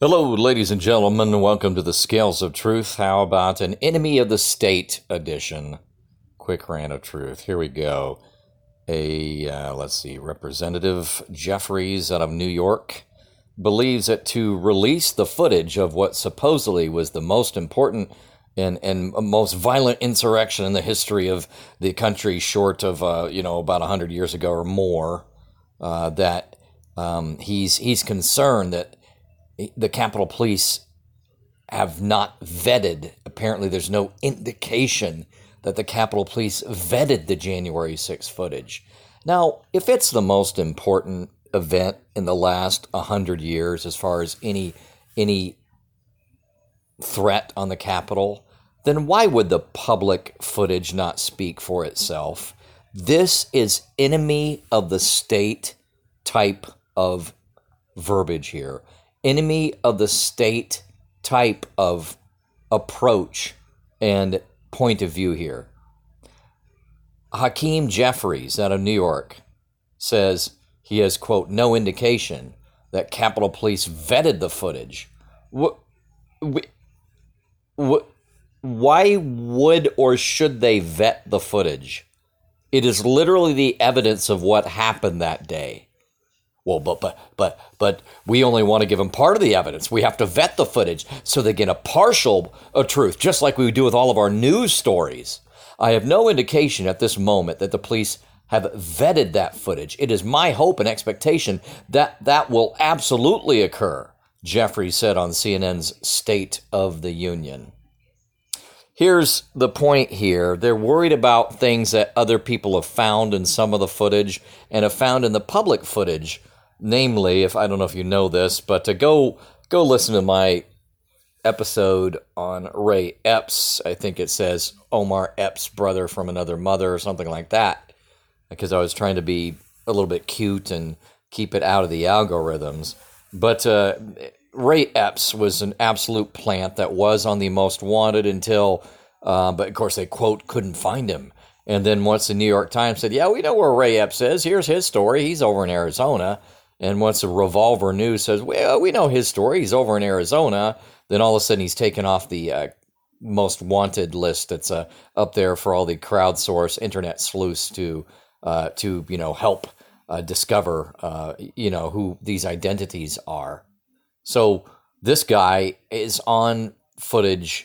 Hello, ladies and gentlemen. Welcome to the Scales of Truth. How about an Enemy of the State edition? Quick rant of truth. Here we go. Representative Jeffries out of New York believes that to release the footage of what supposedly was the most important and most violent insurrection in the history of the country, short of about 100 years ago or more, he's concerned that the Capitol Police have not vetted. Apparently, there's no indication that the Capitol Police vetted the January 6th footage. Now, if it's the most important event in the last 100 years as far as any threat on the Capitol, then why would the public footage not speak for itself? This is enemy of the state type of verbiage here. Enemy of the state type of approach and point of view here. Hakeem Jeffries out of New York says he has, quote, no indication that Capitol Police vetted the footage. Why would or should they vet the footage? It is literally the evidence of what happened that day. Well, but we only want to give them part of the evidence. We have to vet the footage so they get a partial truth, just like we do with all of our news stories. I have no indication at this moment that the police have vetted that footage. It is my hope and expectation that that will absolutely occur, Jeffrey said on CNN's State of the Union. Here's the point here. They're worried about things that other people have found in some of the footage and have found in the public footage. Namely, I don't know if you know this, but to go listen to my episode on Ray Epps. I think it says Omar Epps' brother from another mother or something like that, because I was trying to be a little bit cute and keep it out of the algorithms. But Ray Epps was an absolute plant that was on the most wanted until, but of course they, quote, couldn't find him. And then once the New York Times said, yeah, we know where Ray Epps is. Here's his story. He's over in Arizona. And once the Revolver News says, well, we know his story. He's over in Arizona. Then all of a sudden he's taken off the most wanted list that's up there for all the crowdsourced internet sleuths to help discover, who these identities are. So this guy is on footage,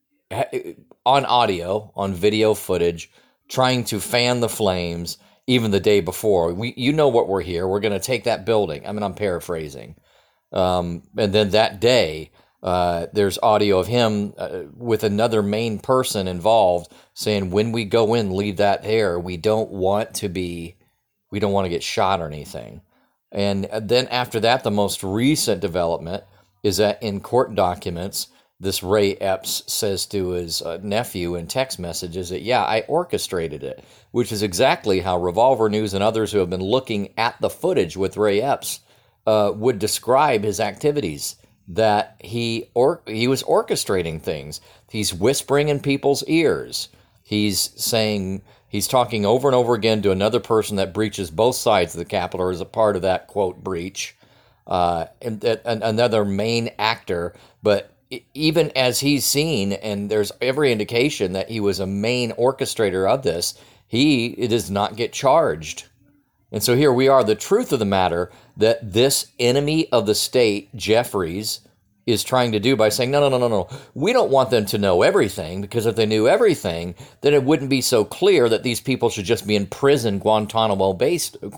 on audio, on video footage, trying to fan the flames even the day before. You know what we're here. We're going to take that building. I mean, I'm paraphrasing. And then that day, there's audio of him with another main person involved saying, when we go in, leave that there. We don't want to get shot or anything. And then after that, the most recent development is that in court documents, this Ray Epps says to his nephew in text messages that, yeah, I orchestrated it, which is exactly how Revolver News and others who have been looking at the footage with Ray Epps would describe his activities, that he was orchestrating things. He's whispering in people's ears. He's talking over and over again to another person that breaches both sides of the Capitol or is a part of that, quote, breach, and another main actor. But even as he's seen, and there's every indication that he was a main orchestrator of this, he does not get charged. And so here we are, the truth of the matter that this enemy of the state, Jeffries, is trying to do by saying, no. We don't want them to know everything, because if they knew everything, then it wouldn't be so clear that these people should just be in prison Guantanamo Bay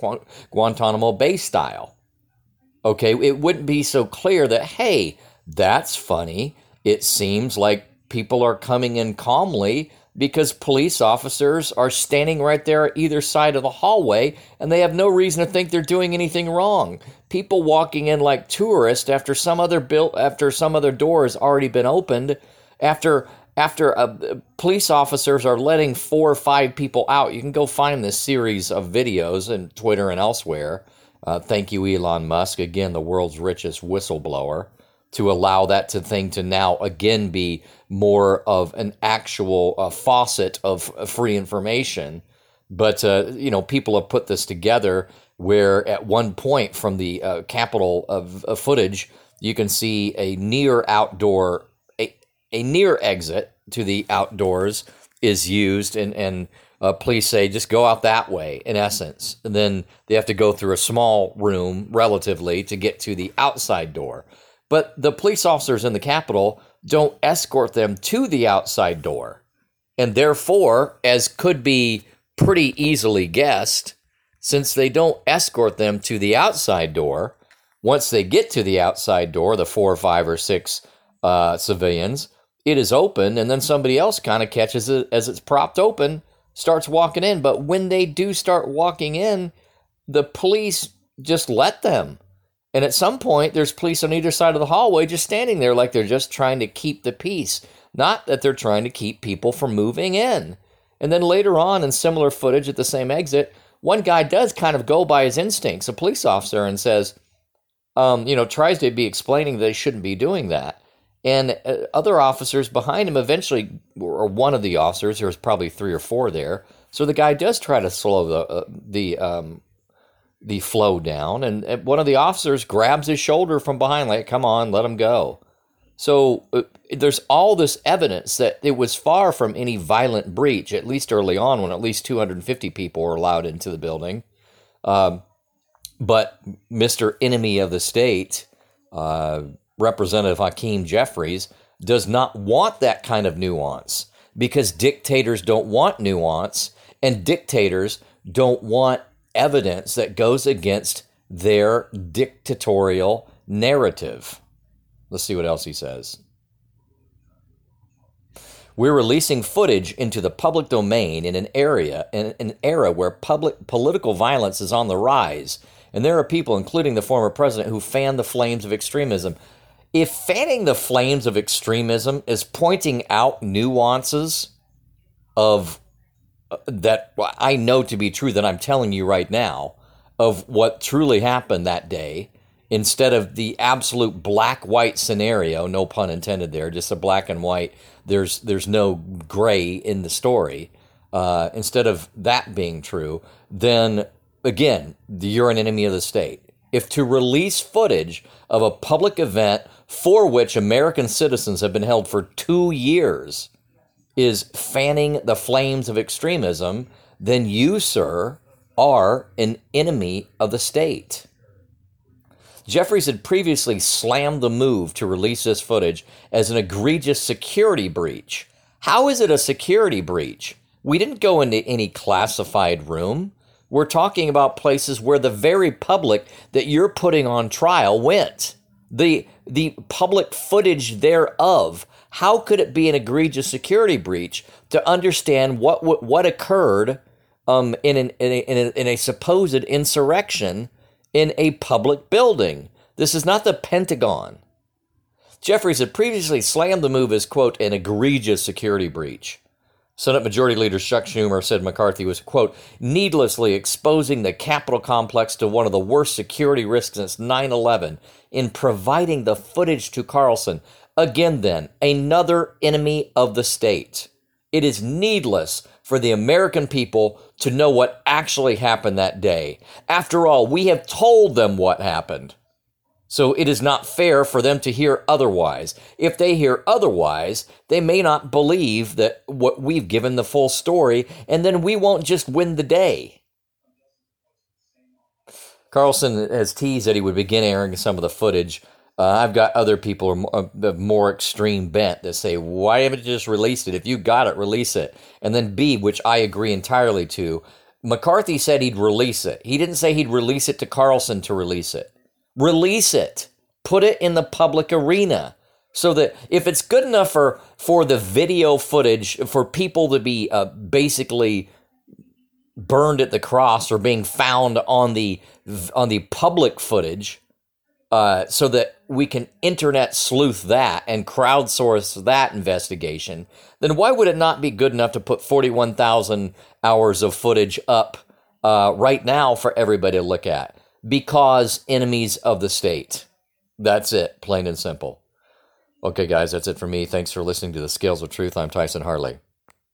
style. Okay, it wouldn't be so clear that, hey, that's funny. It seems like people are coming in calmly because police officers are standing right there at either side of the hallway and they have no reason to think they're doing anything wrong. People walking in like tourists after some other door has already been opened, after police officers are letting 4 or 5 people out. You can go find this series of videos on Twitter and elsewhere. Thank you, Elon Musk, again, the world's richest whistleblower, to allow that thing to now again be more of an actual faucet of free information. But, people have put this together where at one point from the Capitol of footage, you can see a near outdoor, a near exit to the outdoors is used, and police say just go out that way, in essence. And then they have to go through a small room, relatively, to get to the outside door. But the police officers in the Capitol don't escort them to the outside door. And therefore, as could be pretty easily guessed, since they don't escort them to the outside door, once they get to the outside door, the 4 or 5 or 6 civilians, it is open, and then somebody else kind of catches it as it's propped open, starts walking in. But when they do start walking in, the police just let them. And at some point, there's police on either side of the hallway just standing there like they're just trying to keep the peace, not that they're trying to keep people from moving in. And then later on, in similar footage at the same exit, one guy does kind of go by his instincts, a police officer, and says, tries to be explaining that they shouldn't be doing that. And other officers behind him eventually, or one of the officers, there was probably 3 or 4 there, so the guy does try to slow the flow down, and one of the officers grabs his shoulder from behind, like, come on, let him go. So there's all this evidence that it was far from any violent breach, at least early on, when at least 250 people were allowed into the building. But Mr. Enemy of the State, Representative Hakeem Jeffries, does not want that kind of nuance, because dictators don't want nuance, and dictators don't want evidence that goes against their dictatorial narrative. Let's see what else he says. We're releasing footage into the public domain in an era where political violence is on the rise, and there are people, including the former president, who fan the flames of extremism. If fanning the flames of extremism is pointing out nuances of that I know to be true, that I'm telling you right now, of what truly happened that day, instead of the absolute black-white scenario, no pun intended there, just a black and white, there's no gray in the story, instead of that being true, then, again, you're an enemy of the state. If to release footage of a public event for which American citizens have been held for 2 years is fanning the flames of extremism, then you, sir, are an enemy of the state. Jeffries had previously slammed the move to release this footage as an egregious security breach. How is it a security breach? We didn't go into any classified room. We're talking about places where the very public that you're putting on trial went. The public footage thereof. How could it be an egregious security breach to understand what occurred in a supposed insurrection in a public building? This is not the Pentagon. Jeffries had previously slammed the move as, quote, an egregious security breach. Senate Majority Leader Chuck Schumer said McCarthy was, quote, needlessly exposing the Capitol complex to one of the worst security risks since 9/11 in providing the footage to Carlson. Again, then, another enemy of the state. It is needless for the American people to know what actually happened that day. After all, we have told them what happened. So it is not fair for them to hear otherwise. If they hear otherwise, they may not believe that what we've given the full story, and then we won't just win the day. Carlson has teased that he would begin airing some of the footage. I've got other people of more extreme bent that say, why haven't you just released it? If you got it, release it. And then B, which I agree entirely to, McCarthy said he'd release it. He didn't say he'd release it to Carlson to release it. Release it. Put it in the public arena so that if it's good enough for the video footage, for people to be basically burned at the cross or being found on the public footage, so that we can internet sleuth that and crowdsource that investigation, then why would it not be good enough to put 41,000 hours of footage up right now for everybody to look at? Because enemies of the state. That's it, plain and simple. Okay, guys, that's it for me. Thanks for listening to The Scales of Truth. I'm Tyson Harley.